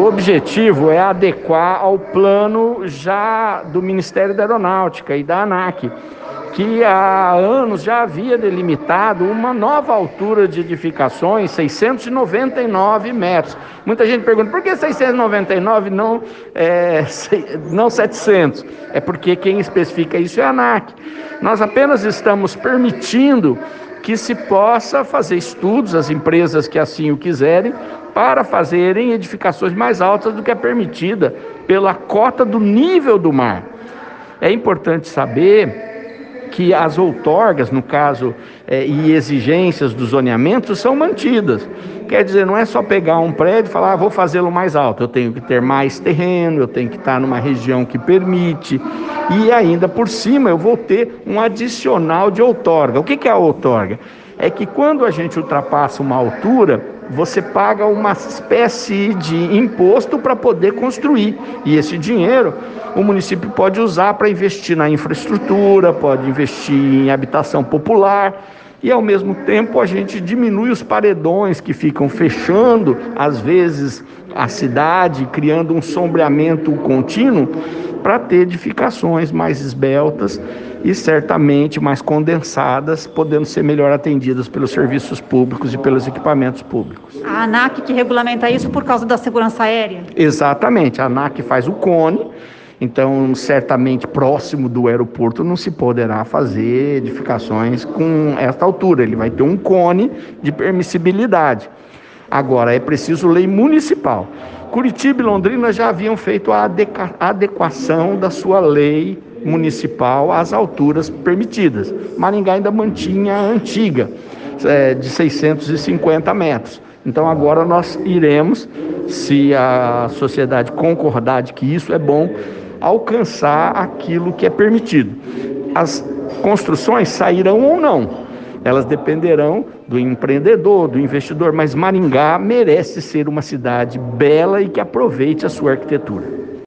O objetivo é adequar ao plano já do Ministério da Aeronáutica e da ANAC, que há anos já havia delimitado uma nova altura de edificações, 699 metros. Muita gente pergunta, por que 699 não 700? É porque quem especifica isso é a ANAC. Nós apenas estamos permitindo que se possa fazer estudos, as empresas que assim o quiserem, para fazerem edificações mais altas do que é permitida pela cota do nível do mar. É importante saber que as outorgas, no caso, e exigências do zoneamento são mantidas. Quer dizer, não é só pegar um prédio e falar, vou fazê-lo mais alto. Eu tenho que ter mais terreno, eu tenho que estar numa região que permite. E ainda por cima eu vou ter um adicional de outorga. O que é a outorga? É que quando a gente ultrapassa uma altura, você paga uma espécie de imposto para poder construir. E esse dinheiro o município pode usar para investir na infraestrutura, pode investir em habitação popular. E ao mesmo tempo a gente diminui os paredões que ficam fechando, às vezes, a cidade, criando um sombreamento contínuo para ter edificações mais esbeltas e certamente mais condensadas, podendo ser melhor atendidas pelos serviços públicos e pelos equipamentos públicos. A ANAC que regulamenta isso por causa da segurança aérea? Exatamente, a ANAC faz o cone, então certamente próximo do aeroporto não se poderá fazer edificações com esta altura, ele vai ter um cone de permissibilidade. Agora é preciso lei municipal. Curitiba e Londrina já haviam feito a adequação da sua lei municipal às alturas permitidas. Maringá ainda mantinha a antiga, de 650 metros. Então agora nós iremos, se a sociedade concordar de que isso é bom, alcançar aquilo que é permitido. As construções sairão ou não, elas dependerão do empreendedor, do investidor, mas Maringá merece ser uma cidade bela e que aproveite a sua arquitetura.